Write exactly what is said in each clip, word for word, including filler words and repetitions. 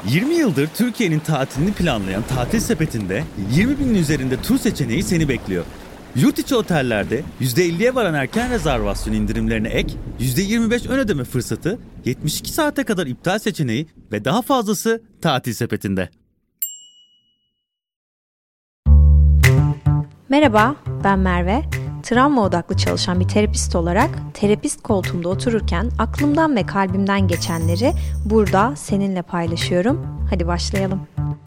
yirmi yıldır Türkiye'nin tatilini planlayan Tatil Sepeti'nde yirmi binin üzerinde tur seçeneği seni bekliyor. Yurt içi otellerde yüzde elliye varan erken rezervasyon indirimlerine ek, yüzde yirmi beş ön ödeme fırsatı, yetmiş iki saate kadar iptal seçeneği ve daha fazlası Tatil Sepeti'nde. Merhaba, ben Merve. Travma odaklı çalışan bir terapist olarak terapist koltuğumda otururken aklımdan ve kalbimden geçenleri burada seninle paylaşıyorum. Hadi başlayalım.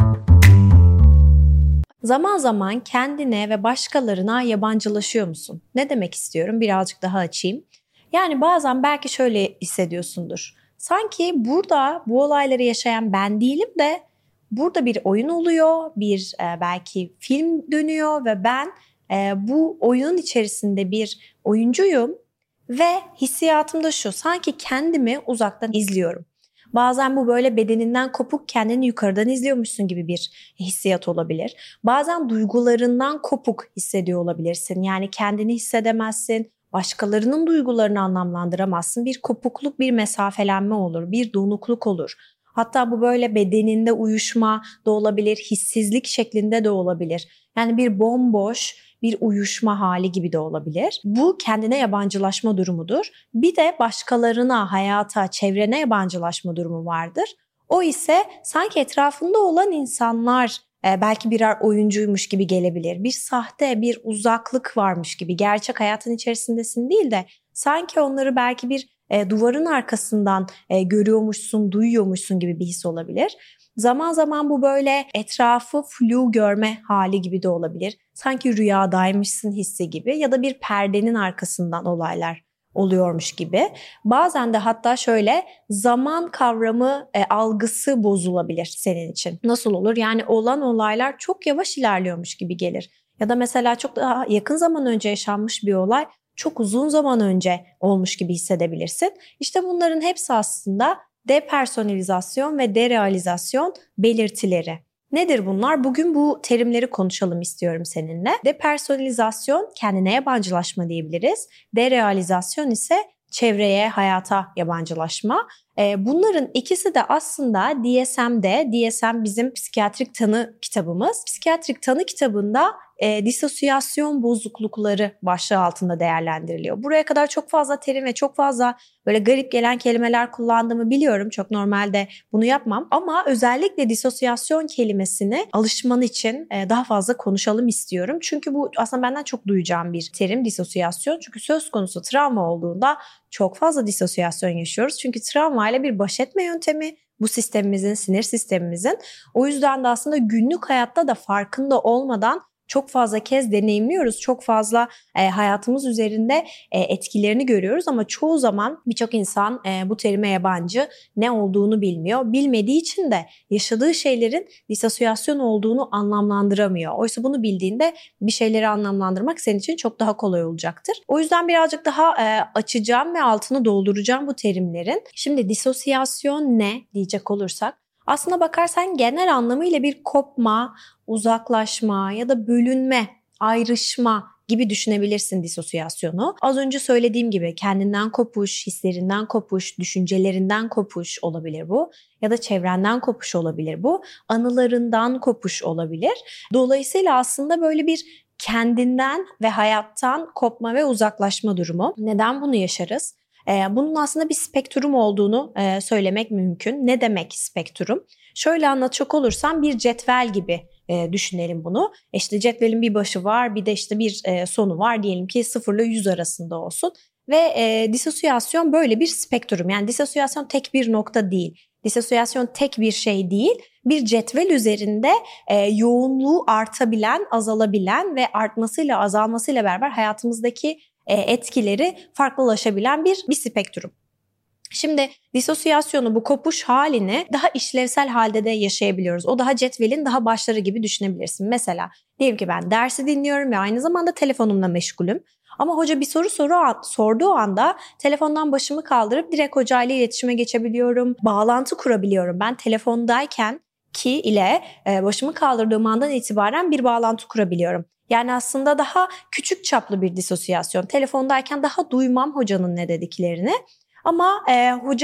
Zaman zaman kendine ve başkalarına yabancılaşıyor musun? Ne demek istiyorum? Birazcık daha açayım. Yani bazen belki şöyle hissediyorsundur. Sanki burada bu olayları yaşayan ben değilim de burada bir oyun oluyor, bir e, belki film dönüyor ve ben e, bu oyunun içerisinde bir oyuncuyum ve hissiyatım da şu, sanki kendimi uzaktan izliyorum. Bazen bu böyle bedeninden kopuk kendini yukarıdan izliyormuşsun gibi bir hissiyat olabilir. Bazen duygularından kopuk hissediyor olabilirsin. Yani kendini hissedemezsin, başkalarının duygularını anlamlandıramazsın. Bir kopukluk, bir mesafelenme olur, bir donukluk olur. Hatta bu böyle bedeninde uyuşma da olabilir, hissizlik şeklinde de olabilir. Yani bir bomboş, bir uyuşma hali gibi de olabilir. Bu kendine yabancılaşma durumudur. Bir de başkalarına, hayata, çevrene yabancılaşma durumu vardır. O ise sanki etrafında olan insanlar belki birer oyuncuymuş gibi gelebilir. Bir sahte, bir uzaklık varmış gibi. Gerçek hayatın içerisindesin değil de sanki onları belki bir e, duvarın arkasından e, görüyormuşsun, duyuyormuşsun gibi bir his olabilir. Zaman zaman bu böyle etrafı flu görme hali gibi de olabilir. Sanki rüyadaymışsın hissi gibi ya da bir perdenin arkasından olaylar oluyormuş gibi. Bazen de hatta şöyle zaman kavramı, e, algısı bozulabilir senin için. Nasıl olur? Yani olan olaylar çok yavaş ilerliyormuş gibi gelir. Ya da mesela çok daha yakın zaman önce yaşanmış bir olay çok uzun zaman önce olmuş gibi hissedebilirsin. İşte bunların hepsi aslında depersonalizasyon ve derealizasyon belirtileri. Nedir bunlar? Bugün bu terimleri konuşalım istiyorum seninle. Depersonalizasyon kendine yabancılaşma diyebiliriz. Derealizasyon ise çevreye, hayata yabancılaşma. Bunların ikisi de aslında D S M'de, D S M bizim psikiyatrik tanı kitabımız. Psikiyatrik tanı kitabında e, disosyasyon bozuklukları başlığı altında değerlendiriliyor. Buraya kadar çok fazla terim ve çok fazla böyle garip gelen kelimeler kullandığımı biliyorum. Çok normalde bunu yapmam ama özellikle disosyasyon kelimesini alışman için e, daha fazla konuşalım istiyorum. Çünkü bu aslında benden çok duyacağım bir terim, disosyasyon. Çünkü söz konusu travma olduğunda çok fazla disosyasyon yaşıyoruz. Çünkü travmayla bir baş etme yöntemi bu sistemimizin, sinir sistemimizin. O yüzden de aslında günlük hayatta da farkında olmadan çok fazla kez deneyimliyoruz. Çok fazla e, hayatımız üzerinde e, etkilerini görüyoruz ama çoğu zaman birçok insan e, bu terime yabancı, ne olduğunu bilmiyor. Bilmediği için de yaşadığı şeylerin disosyasyon olduğunu anlamlandıramıyor. Oysa bunu bildiğinde bir şeyleri anlamlandırmak senin için çok daha kolay olacaktır. O yüzden birazcık daha e, açacağım ve altını dolduracağım bu terimlerin. Şimdi disosyasyon ne diyecek olursak, aslına bakarsan genel anlamıyla bir kopma, uzaklaşma ya da bölünme, ayrışma gibi düşünebilirsin disosyasyonu. Az önce söylediğim gibi kendinden kopuş, hislerinden kopuş, düşüncelerinden kopuş olabilir bu. Ya da çevrenden kopuş olabilir bu. Anılarından kopuş olabilir. Dolayısıyla aslında böyle bir kendinden ve hayattan kopma ve uzaklaşma durumu. Neden bunu yaşarız? Bunun aslında bir spektrum olduğunu söylemek mümkün. Ne demek spektrum? Şöyle anlatacak olursam bir cetvel gibi düşünelim bunu. İşte cetvelin bir başı var, bir de işte bir sonu var. Diyelim ki sıfır ile yüz arasında olsun. Ve disosyasyon böyle bir spektrum. Yani disosyasyon tek bir nokta değil. Disosyasyon tek bir şey değil. Bir cetvel üzerinde yoğunluğu artabilen, azalabilen ve artmasıyla azalmasıyla beraber hayatımızdaki etkileri farklılaşabilen bir, bir spektrum. Şimdi disosyasyonu, bu kopuş halini daha işlevsel halde de yaşayabiliyoruz. O daha cetvelin daha başları gibi düşünebilirsin. Mesela diyelim ki ben dersi dinliyorum ve aynı zamanda telefonumla meşgulüm. Ama hoca bir soru soru sorduğu anda telefondan başımı kaldırıp direkt hocayla iletişime geçebiliyorum. Bağlantı kurabiliyorum. Ben telefondayken ki ile başımı kaldırdığım andan itibaren bir bağlantı kurabiliyorum. Yani aslında daha küçük çaplı bir disosyasyon. Telefondayken daha duymam hocanın ne dediklerini. Ama e, hoca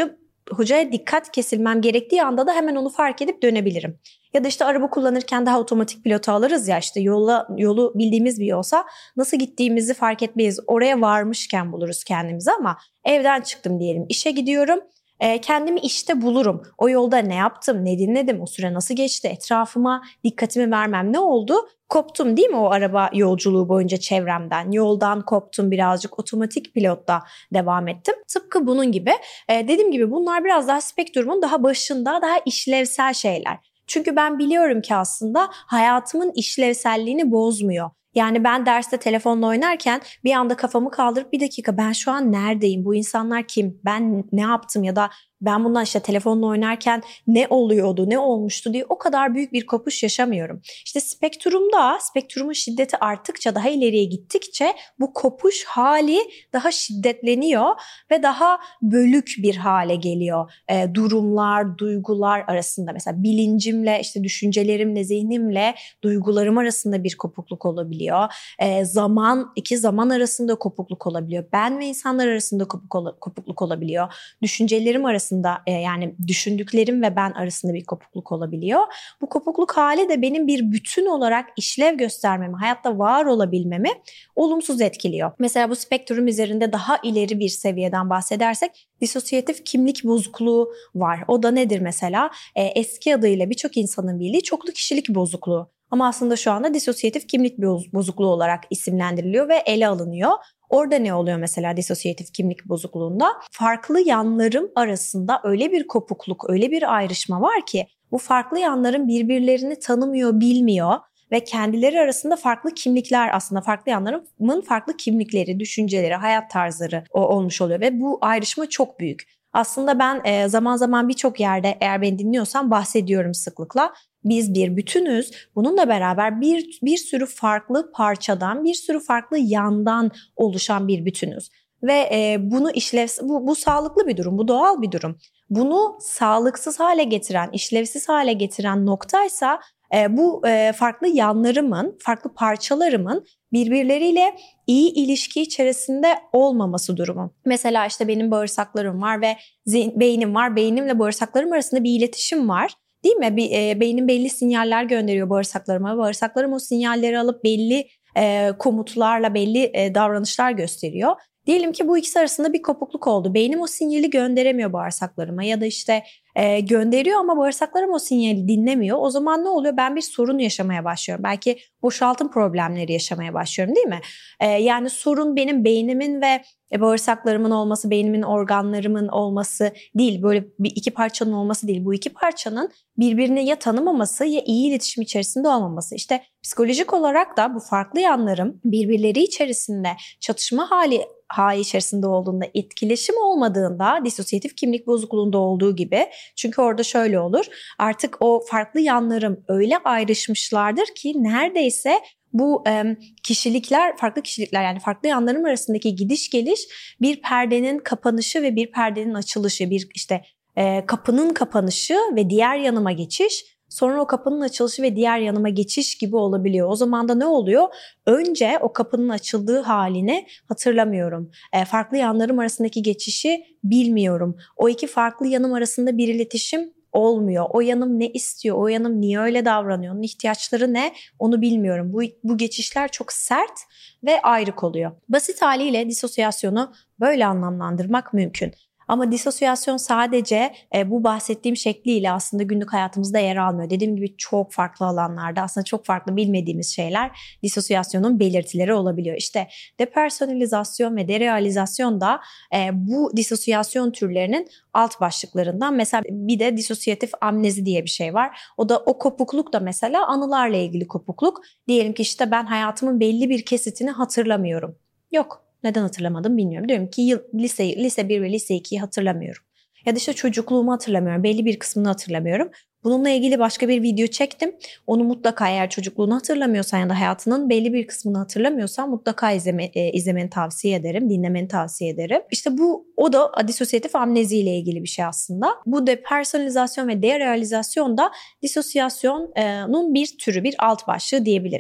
hocaya dikkat kesilmem gerektiği anda da hemen onu fark edip dönebilirim. Ya da işte araba kullanırken daha otomatik pilota alırız ya, işte yola, yolu bildiğimiz bir yolsa nasıl gittiğimizi fark etmeyiz. Oraya varmışken buluruz kendimizi, ama evden çıktım diyelim, işe gidiyorum. E, kendimi işte bulurum. O yolda ne yaptım, ne dinledim, o süre nasıl geçti, etrafıma dikkatimi vermem ne oldu? Koptum değil mi o araba yolculuğu boyunca çevremden, yoldan koptum, birazcık otomatik pilotta devam ettim. Tıpkı bunun gibi. E, dediğim gibi bunlar biraz daha spektrumun daha başında, daha işlevsel şeyler. Çünkü ben biliyorum ki aslında hayatımın işlevselliğini bozmuyor. Yani ben derste telefonla oynarken bir anda kafamı kaldırıp bir dakika ben şu an neredeyim? Bu insanlar kim? Ben ne yaptım? Ya da ben bundan işte telefonla oynarken ne oluyordu, ne olmuştu diye o kadar büyük bir kopuş yaşamıyorum. İşte spektrumda, spektrumun şiddeti arttıkça, daha ileriye gittikçe bu kopuş hali daha şiddetleniyor ve daha bölük bir hale geliyor. E, durumlar, duygular arasında, mesela bilincimle, işte düşüncelerimle, zihnimle duygularım arasında bir kopukluk olabiliyor. E, zaman, iki zaman arasında kopukluk olabiliyor. Ben ve insanlar arasında kopuk, kopukluk olabiliyor. Düşüncelerim arasında, yani düşündüklerim ve ben arasında bir kopukluk olabiliyor. Bu kopukluk hali de benim bir bütün olarak işlev göstermemi, hayatta var olabilmemi olumsuz etkiliyor. Mesela bu spektrum üzerinde daha ileri bir seviyeden bahsedersek disosyatif kimlik bozukluğu var. O da nedir mesela? Ee, eski adıyla birçok insanın bildiği çoklu kişilik bozukluğu. Ama aslında şu anda disosyatif kimlik bozukluğu olarak isimlendiriliyor ve ele alınıyor. Orada ne oluyor mesela disosyatif kimlik bozukluğunda? Farklı yanlarım arasında öyle bir kopukluk, öyle bir ayrışma var ki bu farklı yanlarım birbirlerini tanımıyor, bilmiyor ve kendileri arasında farklı kimlikler, aslında farklı yanlarımın farklı kimlikleri, düşünceleri, hayat tarzları olmuş oluyor ve bu ayrışma çok büyük. Aslında ben zaman zaman birçok yerde, eğer beni dinliyorsan, bahsediyorum sıklıkla. Biz bir bütünüz. Bununla beraber bir, bir sürü farklı parçadan, bir sürü farklı yandan oluşan bir bütünüz. Ve e, bunu işlevsiz, bu, bu sağlıklı bir durum, bu doğal bir durum. Bunu sağlıksız hale getiren, işlevsiz hale getiren noktaysa e, bu e, farklı yanlarımın, farklı parçalarımın birbirleriyle iyi ilişki içerisinde olmaması durumu. Mesela işte benim bağırsaklarım var ve zihin, beynim var. Beynimle bağırsaklarım arasında bir iletişim var. Değil mi? Bir, e, beynim belli sinyaller gönderiyor bağırsaklarıma. Bağırsaklarım o sinyalleri alıp belli e, komutlarla belli e, davranışlar gösteriyor. Diyelim ki bu ikisi arasında bir kopukluk oldu. Beynim o sinyali gönderemiyor bağırsaklarıma ya da işte e, gönderiyor ama bağırsaklarım o sinyali dinlemiyor. O zaman ne oluyor? Ben bir sorun yaşamaya başlıyorum. Belki boşaltım problemleri yaşamaya başlıyorum, değil mi? E, yani sorun benim beynimin ve e, bağırsaklarımın olması, beynimin organlarımın olması değil. Böyle bir iki parçanın olması değil. Bu iki parçanın birbirini ya tanımaması ya iyi iletişim içerisinde olmaması. İşte psikolojik olarak da bu farklı yanlarım birbirleri içerisinde çatışma hali hali içerisinde olduğunda, etkileşim olmadığında, disosyatif kimlik bozukluğunda olduğu gibi, çünkü orada şöyle olur, artık o farklı yanlarım öyle ayrışmışlardır ki neredeyse bu e, kişilikler, farklı kişilikler, yani farklı yanlarım arasındaki gidiş geliş bir perdenin kapanışı ve bir perdenin açılışı, bir işte e, kapının kapanışı ve diğer yanıma geçiş, sonra o kapının açılışı ve diğer yanıma geçiş gibi olabiliyor. O zaman da ne oluyor? Önce o kapının açıldığı halini hatırlamıyorum. E, farklı yanlarım arasındaki geçişi bilmiyorum. O iki farklı yanım arasında bir iletişim olmuyor. O yanım ne istiyor? O yanım niye öyle davranıyor? Onun ihtiyaçları ne? Onu bilmiyorum. Bu, bu geçişler çok sert ve ayrık oluyor. Basit haliyle disosyasyonu böyle anlamlandırmak mümkün. Ama disosyasyon sadece e, bu bahsettiğim şekliyle aslında günlük hayatımızda yer almıyor. Dediğim gibi çok farklı alanlarda aslında çok farklı bilmediğimiz şeyler disosyasyonun belirtileri olabiliyor. İşte depersonalizasyon ve derealizasyon da e, bu disosyasyon türlerinin alt başlıklarından. Mesela bir de disosyatif amnezi diye bir şey var. O da o kopukluk da mesela anılarla ilgili kopukluk. Diyelim ki işte ben hayatımın belli bir kesitini hatırlamıyorum. Yok. Neden hatırlamadım bilmiyorum. Diyorum ki yıl, lise, lise bir ve lise ikiyi hatırlamıyorum. Ya da işte çocukluğumu hatırlamıyorum. Belli bir kısmını hatırlamıyorum. Bununla ilgili başka bir video çektim. Onu mutlaka, eğer çocukluğunu hatırlamıyorsan ya da hayatının belli bir kısmını hatırlamıyorsan mutlaka izleme, e, izlemeni tavsiye ederim. Dinlemeni tavsiye ederim. İşte bu, o da disosyatif amnezi ile ilgili bir şey aslında. Bu depersonalizasyon ve derealizasyon da disosyasyonun bir türü, bir alt başlığı diyebiliriz.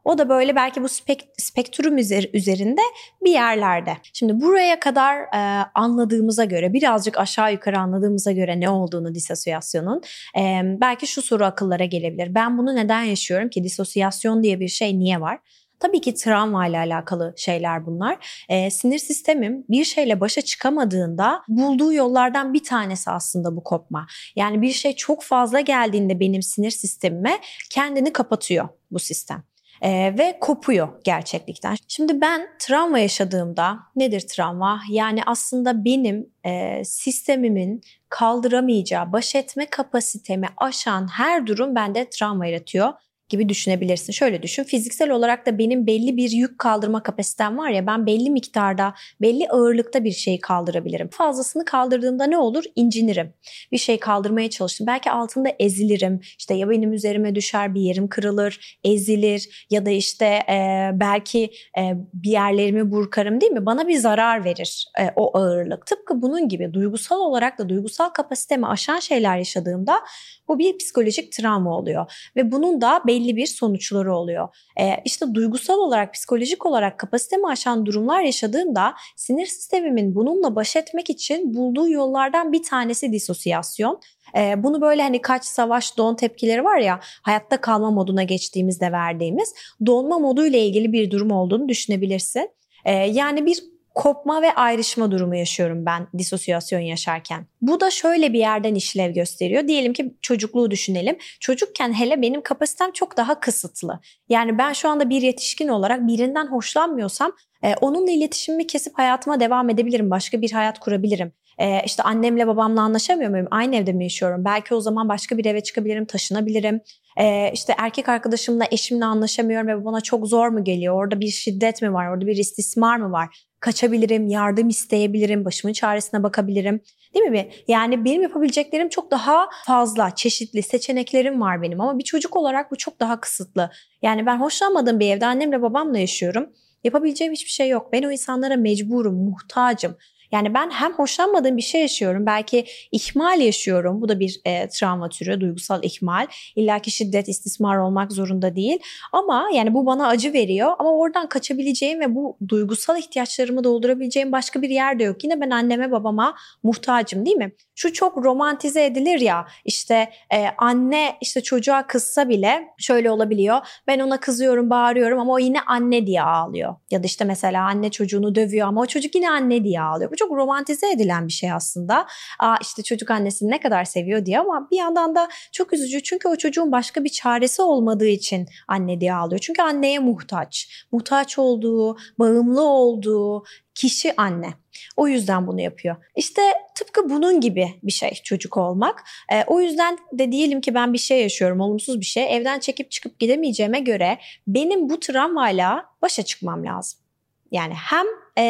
O da böyle belki bu spek- spektrum üzerinde bir yerlerde. Şimdi buraya kadar e, anladığımıza göre, birazcık aşağı yukarı anladığımıza göre ne olduğunu disosyasyonun, e, belki şu soru akıllara gelebilir. Ben bunu neden yaşıyorum ki? Disosyasyon diye bir şey niye var? Tabii ki travma ile alakalı şeyler bunlar. Ee, sinir sistemim bir şeyle başa çıkamadığında bulduğu yollardan bir tanesi aslında bu kopma. Yani bir şey çok fazla geldiğinde benim sinir sistemime kendini kapatıyor bu sistem. Ee, ve kopuyor gerçeklikten. Şimdi ben travma yaşadığımda, nedir travma? Yani aslında benim e, sistemimin kaldıramayacağı, baş etme kapasitemi aşan her durum bende travma yaratıyor gibi düşünebilirsin. Şöyle düşün, fiziksel olarak da benim belli bir yük kaldırma kapasitem var ya, ben belli miktarda, belli ağırlıkta bir şeyi kaldırabilirim. Fazlasını kaldırdığımda ne olur? İncinirim. Bir şey kaldırmaya çalıştım. Belki altında ezilirim. İşte ya benim üzerime düşer, bir yerim kırılır, ezilir ya da işte e, belki e, bir yerlerimi burkarım, değil mi? Bana bir zarar verir e, o ağırlık. Tıpkı bunun gibi duygusal olarak da duygusal kapasitemi aşan şeyler yaşadığımda bu bir psikolojik travma oluyor. Ve bunun da belli bir sonuçları oluyor. Ee, işte duygusal olarak, psikolojik olarak kapasitemi aşan durumlar yaşadığımda sinir sistemimin bununla baş etmek için bulduğu yollardan bir tanesi disosyasyon. Ee, bunu böyle hani kaç, savaş, don tepkileri var ya, hayatta kalma moduna geçtiğimizde verdiğimiz donma moduyla ilgili bir durum olduğunu düşünebilirsin. Ee, yani bir kopma ve ayrışma durumu yaşıyorum ben disosyasyon yaşarken. Bu da şöyle bir yerden işlev gösteriyor. Diyelim ki çocukluğu düşünelim. Çocukken hele benim kapasitem çok daha kısıtlı. Yani ben şu anda bir yetişkin olarak birinden hoşlanmıyorsam e, onunla iletişimimi kesip hayatıma devam edebilirim. Başka bir hayat kurabilirim. Ee, işte annemle babamla anlaşamıyor muyum? Aynı evde mi yaşıyorum? Belki o zaman başka bir eve çıkabilirim, taşınabilirim. Ee, işte erkek arkadaşımla, eşimle anlaşamıyorum ve bana çok zor mu geliyor? Orada bir şiddet mi var? Orada bir istismar mı var? Kaçabilirim, yardım isteyebilirim, başımın çaresine bakabilirim. Değil mi? Yani benim yapabileceklerim çok daha fazla, çeşitli seçeneklerim var benim ama bir çocuk olarak bu çok daha kısıtlı. Yani ben hoşlanmadığım bir evde annemle babamla yaşıyorum. Yapabileceğim hiçbir şey yok. Ben o insanlara mecburum, muhtacım. Yani ben hem hoşlanmadığım bir şey yaşıyorum, belki ihmal yaşıyorum. Bu da bir e, travma türü, duygusal ihmal. İlla ki şiddet, istismar olmak zorunda değil. Ama yani bu bana acı veriyor. Ama oradan kaçabileceğim ve bu duygusal ihtiyaçlarımı doldurabileceğim başka bir yer de yok. Yine ben anneme babama muhtacım, değil mi? Şu çok romantize edilir ya, işte e, anne işte çocuğa kızsa bile şöyle olabiliyor. Ben ona kızıyorum, bağırıyorum ama o yine anne diye ağlıyor. Ya da işte mesela anne çocuğunu dövüyor ama o çocuk yine anne diye ağlıyor. Bu çok romantize edilen bir şey aslında. Aa, işte çocuk annesini ne kadar seviyor diye, ama bir yandan da çok üzücü. Çünkü o çocuğun başka bir çaresi olmadığı için anne diye ağlıyor. Çünkü anneye muhtaç. Muhtaç olduğu, bağımlı olduğu kişi anne. O yüzden bunu yapıyor. İşte tıpkı bunun gibi bir şey çocuk olmak. E, o yüzden de diyelim ki ben bir şey yaşıyorum, olumsuz bir şey. Evden çekip çıkıp gidemeyeceğime göre benim bu travmayla başa çıkmam lazım. Yani hem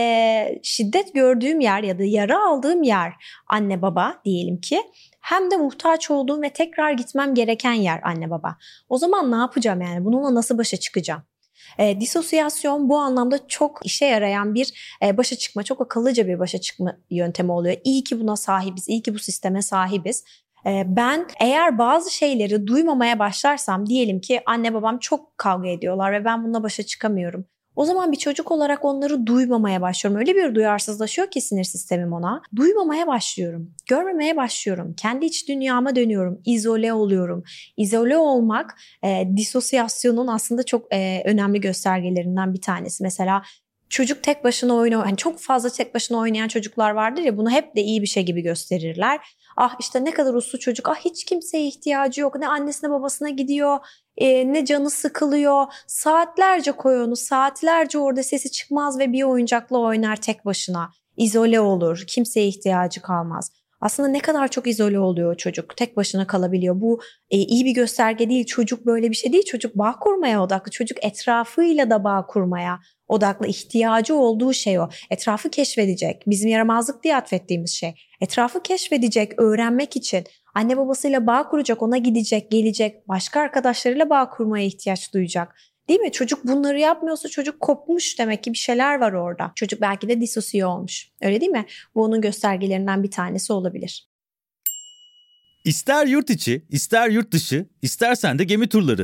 e, şiddet gördüğüm yer ya da yara aldığım yer anne baba diyelim ki, hem de muhtaç olduğum ve tekrar gitmem gereken yer anne baba. O zaman ne yapacağım yani? Bununla nasıl başa çıkacağım? E, disosyasyon bu anlamda çok işe yarayan bir e, başa çıkma, çok akıllıca bir başa çıkma yöntemi oluyor. İyi ki buna sahibiz, iyi ki bu sisteme sahibiz. E, ben eğer bazı şeyleri duymamaya başlarsam, diyelim ki anne babam çok kavga ediyorlar ve ben bununla başa çıkamıyorum. O zaman bir çocuk olarak onları duymamaya başlıyorum. Öyle bir duyarsızlaşıyor ki sinir sistemim ona. Duymamaya başlıyorum, görmemeye başlıyorum. Kendi iç dünyama dönüyorum, izole oluyorum. İzole olmak e, disosyasyonun aslında çok e, önemli göstergelerinden bir tanesi. Mesela çocuk tek başına oynuyor. Yani çok fazla tek başına oynayan çocuklar vardır ya, bunu hep de iyi bir şey gibi gösterirler. Ah işte ne kadar uslu çocuk, ah hiç kimseye ihtiyacı yok, ne annesine babasına gidiyor, e, ne canı sıkılıyor. Saatlerce koy onu, saatlerce orada sesi çıkmaz ve bir oyuncakla oynar tek başına. İzole olur, kimseye ihtiyacı kalmaz. Aslında ne kadar çok izole oluyor çocuk, tek başına kalabiliyor. Bu e, iyi bir gösterge değil. Çocuk böyle bir şey değil. Çocuk bağ kurmaya odaklı. Çocuk etrafıyla da bağ kurmaya odaklı. İhtiyacı olduğu şey o. Etrafı keşfedecek. Bizim yaramazlık diye atfettiğimiz şey. Etrafı keşfedecek, öğrenmek için. Anne babasıyla bağ kuracak, ona gidecek, gelecek. Başka arkadaşlarıyla bağ kurmaya ihtiyaç duyacak. Değil mi? Çocuk bunları yapmıyorsa çocuk kopmuş, demek ki bir şeyler var orada. Çocuk belki de disosiye olmuş. Öyle değil mi? Bu onun göstergelerinden bir tanesi olabilir. İster yurt içi, ister yurt dışı, istersen de gemi turları.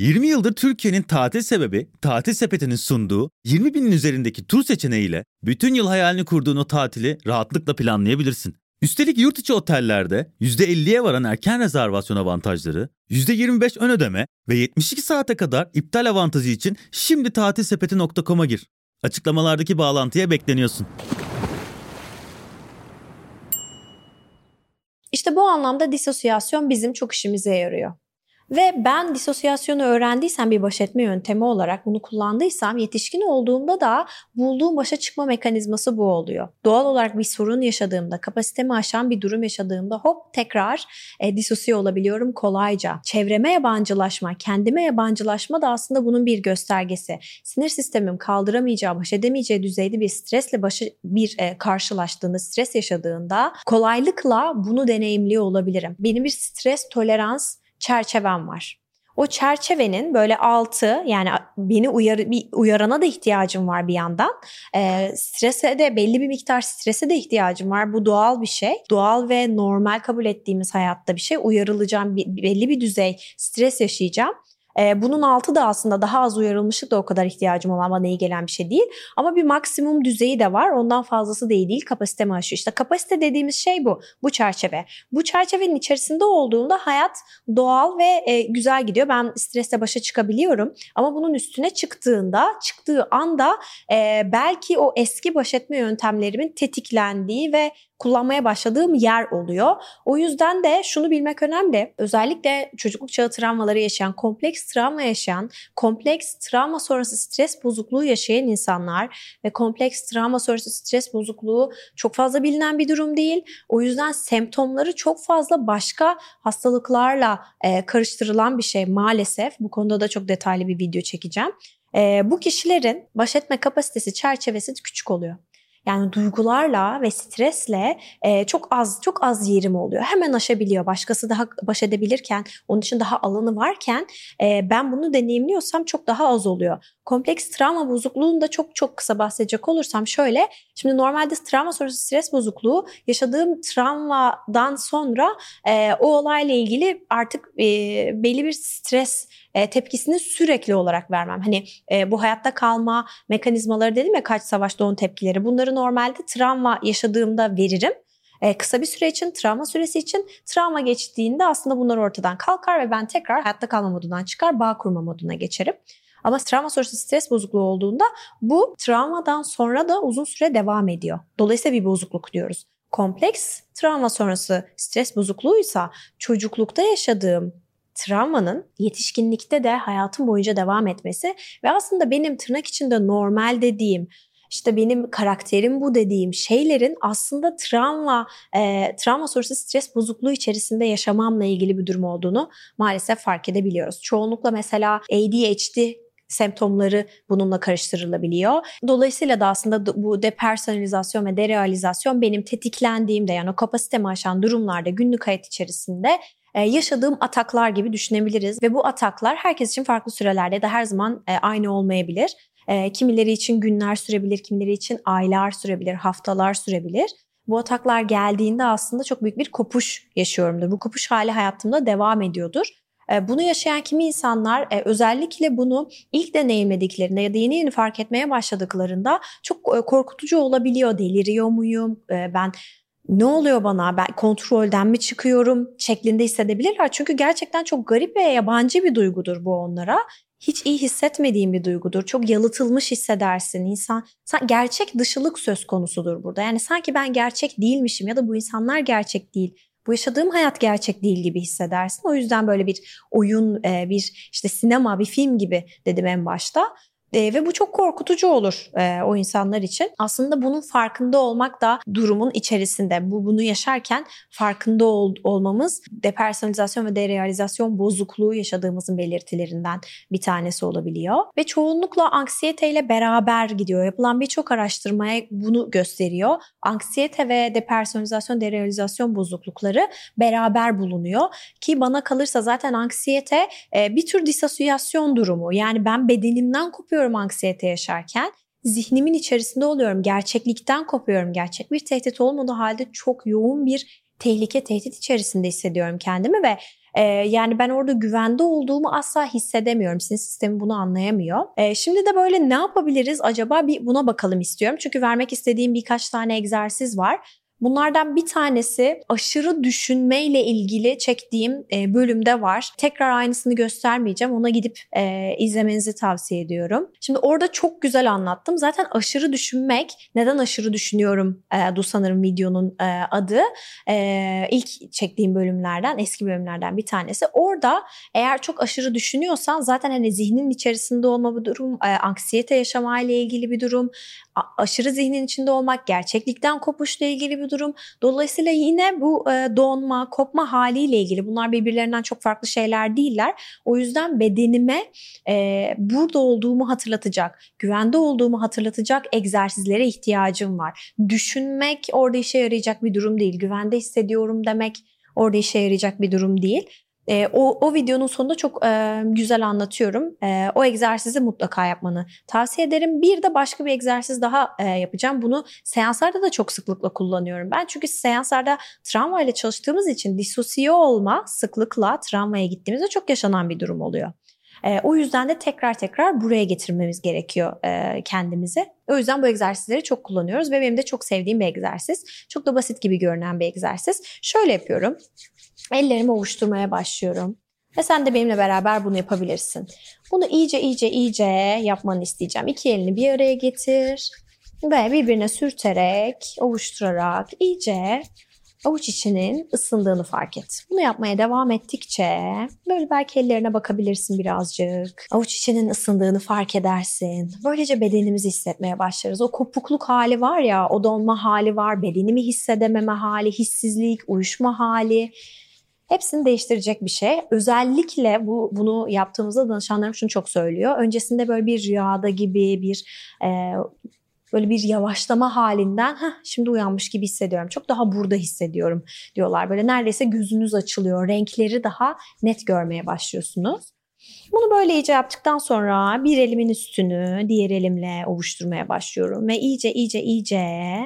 yirmi yıldır Türkiye'nin tatil sebebi, Tatil Sepeti'nin sunduğu yirmi binin üzerindeki tur seçeneğiyle bütün yıl hayalini kurduğun o tatili rahatlıkla planlayabilirsin. Üstelik yurt içi otellerde yüzde elliye varan erken rezervasyon avantajları, yüzde yirmi beş ön ödeme ve yetmiş iki saate kadar iptal avantajı için şimdi tatil sepeti nokta com'a gir. Açıklamalardaki bağlantıya bekleniyorsun. İşte bu anlamda disosyasyon bizim çok işimize yarıyor. Ve ben disosyasyonu öğrendiysem bir baş etme yöntemi olarak bunu kullandıysam yetişkin olduğumda da bulduğum başa çıkma mekanizması bu oluyor. Doğal olarak bir sorun yaşadığımda, kapasitemi aşan bir durum yaşadığımda hop tekrar e, disosiye olabiliyorum kolayca. Çevreme yabancılaşma, kendime yabancılaşma da aslında bunun bir göstergesi. Sinir sistemim kaldıramayacağı, baş edemeyeceği düzeyde bir stresle başı bir e, karşılaştığında, stres yaşadığında kolaylıkla bunu deneyimliyor olabilirim. Benim bir stres tolerans çerçevem var. O çerçevenin böyle altı, yani beni uyar, bir uyarana da ihtiyacım var bir yandan. E, strese de belli bir miktar strese de ihtiyacım var. Bu doğal bir şey. Doğal ve normal kabul ettiğimiz hayatta bir şey. Uyarılacağım, bir, belli bir düzey stres yaşayacağım. Ee, bunun altı da aslında daha az uyarılmışlık da o kadar ihtiyacım olan, bana iyi gelen bir şey değil. Ama bir maksimum düzeyi de var. Ondan fazlası da iyi değil. Kapasitemi aşıyor. İşte kapasite dediğimiz şey bu. Bu çerçeve. Bu çerçevenin içerisinde olduğumda hayat doğal ve e, güzel gidiyor. Ben stresle başa çıkabiliyorum. Ama bunun üstüne çıktığında, çıktığı anda e, belki o eski baş etme yöntemlerimin tetiklendiği ve kullanmaya başladığım yer oluyor. O yüzden de şunu bilmek önemli. Özellikle çocukluk çağı travmaları yaşayan, kompleks travma yaşayan, kompleks travma sonrası stres bozukluğu yaşayan insanlar ve kompleks travma sonrası stres bozukluğu çok fazla bilinen bir durum değil. O yüzden semptomları çok fazla başka hastalıklarla e, karıştırılan bir şey maalesef. Bu konuda da çok detaylı bir video çekeceğim. E, bu kişilerin baş etme kapasitesi, çerçevesi küçük oluyor. Yani duygularla ve stresle e, çok az çok az yerim oluyor. Hemen aşabiliyor. Başkası daha baş edebilirken, onun için daha alanı varken e, ben bunu deneyimliyorsam çok daha az oluyor. Kompleks travma bozukluğunda çok çok kısa bahsedecek olursam şöyle. Şimdi normalde travma sonrası stres bozukluğu yaşadığım travmadan sonra e, o olayla ilgili artık e, belli bir stres e, tepkisini sürekli olarak vermem. Hani e, bu hayatta kalma mekanizmaları dedim ya, kaç savaşta on tepkileri. Bunları normalde travma yaşadığımda veririm. Ee, kısa bir süre için, travma süresi için. Travma geçtiğinde aslında bunlar ortadan kalkar ve ben tekrar hayatta kalma modundan çıkar, bağ kurma moduna geçerim. Ama travma sonrası stres bozukluğu olduğunda bu travmadan sonra da uzun süre devam ediyor. Dolayısıyla bir bozukluk diyoruz. Kompleks travma sonrası stres bozukluğuysa çocuklukta yaşadığım travmanın yetişkinlikte de hayatım boyunca devam etmesi ve aslında benim tırnak içinde normal dediğim, İşte benim karakterim bu dediğim şeylerin aslında travma, e, travma sonrası stres bozukluğu içerisinde yaşamamla ilgili bir durum olduğunu maalesef fark edebiliyoruz. Çoğunlukla mesela A D H D semptomları bununla karıştırılabiliyor. Dolayısıyla da aslında bu depersonalizasyon ve derealizasyon benim tetiklendiğimde, yani o kapasitemi aşan durumlarda günlük hayat içerisinde yaşadığım ataklar gibi düşünebiliriz. Ve bu ataklar herkes için farklı sürelerde de her zaman aynı olmayabilir. E, kimileri için günler sürebilir, kimileri için aylar sürebilir, haftalar sürebilir. Bu ataklar geldiğinde aslında çok büyük bir kopuş yaşıyorumdur. Bu kopuş hali hayatımda devam ediyordur. E, bunu yaşayan kimi insanlar e, özellikle bunu ilk deneyimlediklerinde ya da yeni yeni fark etmeye başladıklarında çok e, korkutucu olabiliyor. Deliriyor muyum? E, ben ne oluyor bana? Ben kontrolden mi çıkıyorum şeklinde hissedebilirler. Çünkü gerçekten çok garip ve yabancı bir duygudur bu onlara. Hiç iyi hissetmediğin bir duygudur. Çok yalıtılmış hissedersin. İnsan, gerçek dışılık söz konusudur burada. Yani sanki ben gerçek değilmişim ya da bu insanlar gerçek değil. Bu yaşadığım hayat gerçek değil gibi hissedersin. O yüzden böyle bir oyun, bir işte sinema, bir film gibi dedim en başta. E, ve bu çok korkutucu olur e, o insanlar için. Aslında bunun farkında olmak da durumun içerisinde. Bu bunu yaşarken farkında ol, olmamız depersonalizasyon ve derealizasyon bozukluğu yaşadığımızın belirtilerinden bir tanesi olabiliyor. Ve çoğunlukla anksiyeteyle beraber gidiyor. Yapılan birçok araştırmaya bunu gösteriyor. Anksiyete ve depersonalizasyon, derealizasyon bozuklukları beraber bulunuyor. Ki bana kalırsa zaten anksiyete e, bir tür disosyasyon durumu. Yani ben bedenimden kopuyorum anksiyete yaşarken, zihnimin içerisinde oluyorum, gerçeklikten kopuyorum, gerçek bir tehdit olmadığı halde çok yoğun bir tehlike, tehdit içerisinde hissediyorum kendimi ve Ee, yani ben orada güvende olduğumu asla hissedemiyorum. Sinir sistemi bunu anlayamıyor. Ee, şimdi de böyle ne yapabiliriz acaba, bir buna bakalım istiyorum. Çünkü vermek istediğim birkaç tane egzersiz var. Bunlardan bir tanesi aşırı düşünmeyle ilgili çektiğim e, bölümde var. Tekrar aynısını göstermeyeceğim. Ona gidip e, izlemenizi tavsiye ediyorum. Şimdi orada çok güzel anlattım. Zaten aşırı düşünmek, neden aşırı düşünüyorum e, du sanırım videonun e, adı. E, ilk çektiğim bölümlerden, eski bölümlerden bir tanesi. Orada eğer çok aşırı düşünüyorsan zaten hani zihnin içerisinde olma bir durum, e, anksiyete yaşamayla ilgili bir durum, a- aşırı zihnin içinde olmak, gerçeklikten kopuşla ilgili bir durum. Dolayısıyla yine bu e, donma, kopma haliyle ilgili, bunlar birbirlerinden çok farklı şeyler değiller. O yüzden bedenime e, burada olduğumu hatırlatacak, güvende olduğumu hatırlatacak egzersizlere ihtiyacım var. Düşünmek orada işe yarayacak bir durum değil. Güvende hissediyorum demek orada işe yarayacak bir durum değil. E, o, o videonun sonunda çok e, güzel anlatıyorum. E, o egzersizi mutlaka yapmanı tavsiye ederim. Bir de başka bir egzersiz daha e, yapacağım. Bunu seanslarda da çok sıklıkla kullanıyorum ben. Çünkü seanslarda travmayla çalıştığımız için disosiye olma sıklıkla travmaya gittiğimizde çok yaşanan bir durum oluyor. E, o yüzden de tekrar tekrar buraya getirmemiz gerekiyor e, kendimizi. O yüzden bu egzersizleri çok kullanıyoruz ve benim de çok sevdiğim bir egzersiz. Çok da basit gibi görünen bir egzersiz. Şöyle yapıyorum. Ellerimi ovuşturmaya başlıyorum. Ve sen de benimle beraber bunu yapabilirsin. Bunu iyice iyice iyice yapmanı isteyeceğim. İki elini bir araya getir ve birbirine sürterek, ovuşturarak iyice avuç içinin ısındığını fark et. Bunu yapmaya devam ettikçe böyle belki ellerine bakabilirsin birazcık. Avuç içinin ısındığını fark edersin. Böylece bedenimizi hissetmeye başlarız. O kopukluk hali var ya, o donma hali var, bedenimi hissedememe hali, hissizlik, uyuşma hali. Hepsini değiştirecek bir şey. Özellikle bu bunu yaptığımızda danışanlarım şunu çok söylüyor. Öncesinde böyle bir rüyada gibi bir e, böyle bir yavaşlama halinden Heh, şimdi uyanmış gibi hissediyorum. Çok daha burada hissediyorum diyorlar. Böyle neredeyse gözünüz açılıyor. Renkleri daha net görmeye başlıyorsunuz. Bunu böyle iyice yaptıktan sonra bir elimin üstünü diğer elimle ovuşturmaya başlıyorum. Ve iyice iyice iyice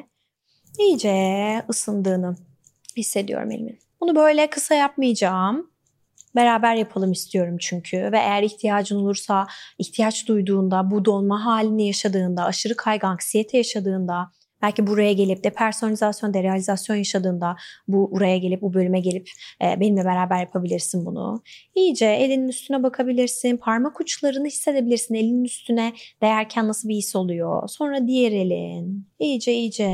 iyice ısındığını hissediyorum elimin. Bunu böyle kısa yapmayacağım. Beraber yapalım istiyorum çünkü ve eğer ihtiyacın olursa, ihtiyaç duyduğunda, bu donma halini yaşadığında, aşırı kaygı, anksiyete yaşadığında, belki buraya gelip depersonalizasyon, derealizasyon yaşadığında bu buraya gelip, bu bölüme gelip e, benimle beraber yapabilirsin bunu. İyice elinin üstüne bakabilirsin, parmak uçlarını hissedebilirsin, elinin üstüne değerken nasıl bir his oluyor. Sonra diğer elin, iyice iyice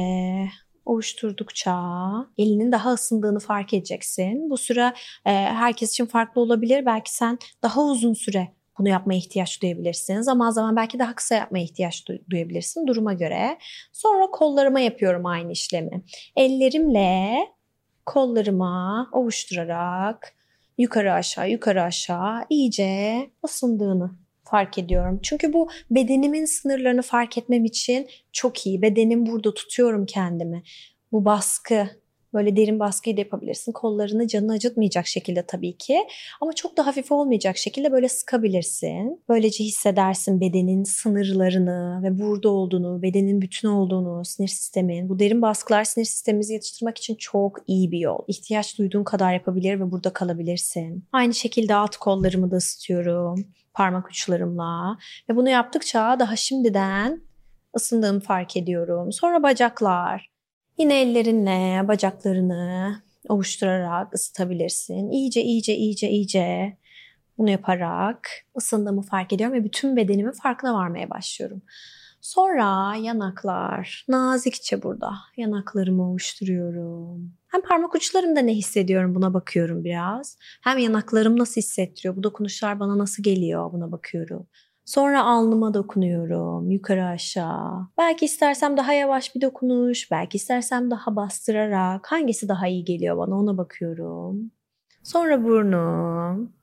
ovuşturdukça elinin daha ısındığını fark edeceksin. Bu süre e, herkes için farklı olabilir. Belki sen daha uzun süre bunu yapmaya ihtiyaç duyabilirsin. Zaman zaman belki daha kısa yapmaya ihtiyaç duyabilirsin duruma göre. Sonra kollarıma yapıyorum aynı işlemi. Ellerimle kollarıma ovuşturarak yukarı aşağı yukarı aşağı iyice ısındığını fark ediyorum. Çünkü bu bedenimin sınırlarını fark etmem için çok iyi. Bedenim burada, tutuyorum kendimi. Bu baskı, böyle derin baskıyı da yapabilirsin. Kollarını canını acıtmayacak şekilde tabii ki. Ama çok da hafif olmayacak şekilde böyle sıkabilirsin. Böylece hissedersin bedenin sınırlarını ve burada olduğunu, bedenin bütün olduğunu, sinir sistemin. Bu derin baskılar sinir sistemimizi yatıştırmak için çok iyi bir yol. İhtiyaç duyduğun kadar yapabilir ve burada kalabilirsin. Aynı şekilde alt kollarımı da ısıtıyorum parmak uçlarımla ve bunu yaptıkça daha şimdiden ısındığımı fark ediyorum. Sonra bacaklar. Yine ellerinle bacaklarını ovuşturarak ısıtabilirsin. İyice iyice iyice iyice bunu yaparak ısındığımı fark ediyorum ve bütün bedenimin farkına varmaya başlıyorum. Sonra yanaklar, nazikçe burada yanaklarımı ovuşturuyorum. Hem parmak uçlarımda ne hissediyorum buna bakıyorum biraz. Hem yanaklarım nasıl hissettiriyor, bu dokunuşlar bana nasıl geliyor buna bakıyorum. Sonra alnıma dokunuyorum yukarı aşağı. Belki istersem daha yavaş bir dokunuş, belki istersem daha bastırarak. Hangisi daha iyi geliyor bana ona bakıyorum. Sonra burnum.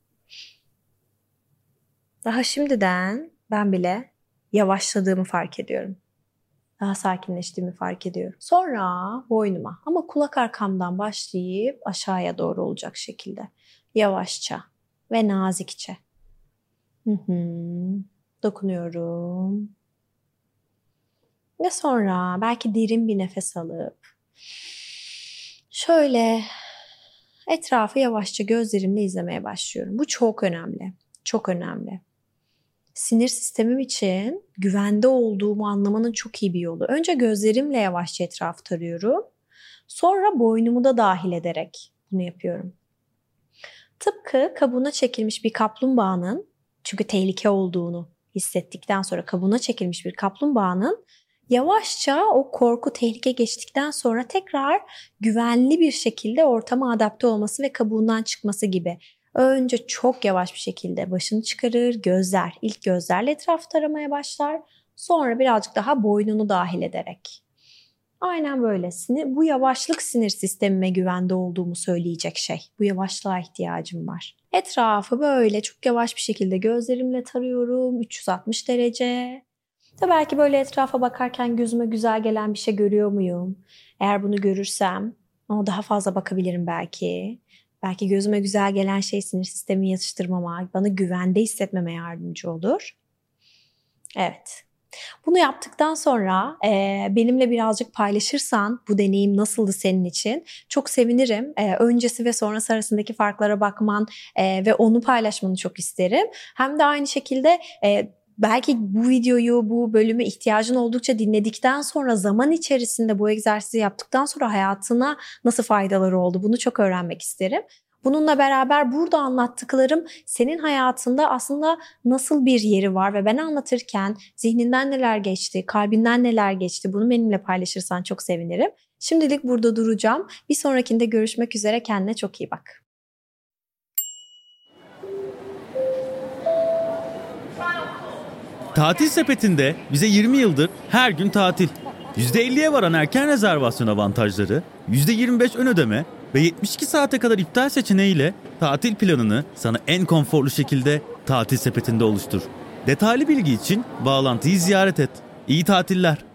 Daha şimdiden ben bile yavaşladığımı fark ediyorum. Daha sakinleştiğimi fark ediyorum. Sonra boynuma ama kulak arkamdan başlayıp aşağıya doğru olacak şekilde. Yavaşça ve nazikçe. Hı hı. Dokunuyorum. Ve sonra belki derin bir nefes alıp şöyle etrafı yavaşça gözlerimle izlemeye başlıyorum. Bu çok önemli. Çok önemli. Sinir sistemim için güvende olduğumu anlamanın çok iyi bir yolu. Önce gözlerimle yavaşça etrafı tarıyorum. Sonra boynumu da dahil ederek bunu yapıyorum. Tıpkı kabuğuna çekilmiş bir kaplumbağanın, çünkü tehlike olduğunu hissettikten sonra kabuğuna çekilmiş bir kaplumbağanın yavaşça o korku, tehlike geçtikten sonra tekrar güvenli bir şekilde ortama adapte olması ve kabuğundan çıkması gibi. Önce çok yavaş bir şekilde başını çıkarır, gözler, ilk gözlerle etrafı taramaya başlar. Sonra birazcık daha boynunu dahil ederek. Aynen böyle. Sinir, bu yavaşlık sinir sistemime güvende olduğumu söyleyecek şey. Bu yavaşlığa ihtiyacım var. Etrafı böyle çok yavaş bir şekilde gözlerimle tarıyorum. üç yüz altmış derece. Da belki böyle etrafa bakarken gözüme güzel gelen bir şey görüyor muyum? Eğer bunu görürsem ona daha fazla bakabilirim belki. Belki gözüme güzel gelen şey sinir sistemimi yatıştırmama, bana güvende hissetmeme yardımcı olur. Evet. Bunu yaptıktan sonra e, benimle birazcık paylaşırsan bu deneyim nasıldı senin için çok sevinirim. E, öncesi ve sonrası arasındaki farklara bakman e, ve onu paylaşmanı çok isterim. Hem de aynı şekilde e, belki bu videoyu, bu bölümü ihtiyacın oldukça dinledikten sonra zaman içerisinde bu egzersizi yaptıktan sonra hayatına nasıl faydaları oldu bunu çok öğrenmek isterim. Bununla beraber burada anlattıklarım senin hayatında aslında nasıl bir yeri var ve ben anlatırken zihninden neler geçti, kalbinden neler geçti bunu benimle paylaşırsan çok sevinirim. Şimdilik burada duracağım. Bir sonrakinde görüşmek üzere. Kendine çok iyi bak. Tatil sepetinde bize yirmi yıldır her gün tatil. yüzde elliye varan erken rezervasyon avantajları, yüzde yirmi beş ön ödeme ve yetmiş iki saate kadar iptal seçeneğiyle tatil planını sana en konforlu şekilde tatil sepetinde oluştur. Detaylı bilgi için bağlantıyı ziyaret et. İyi tatiller.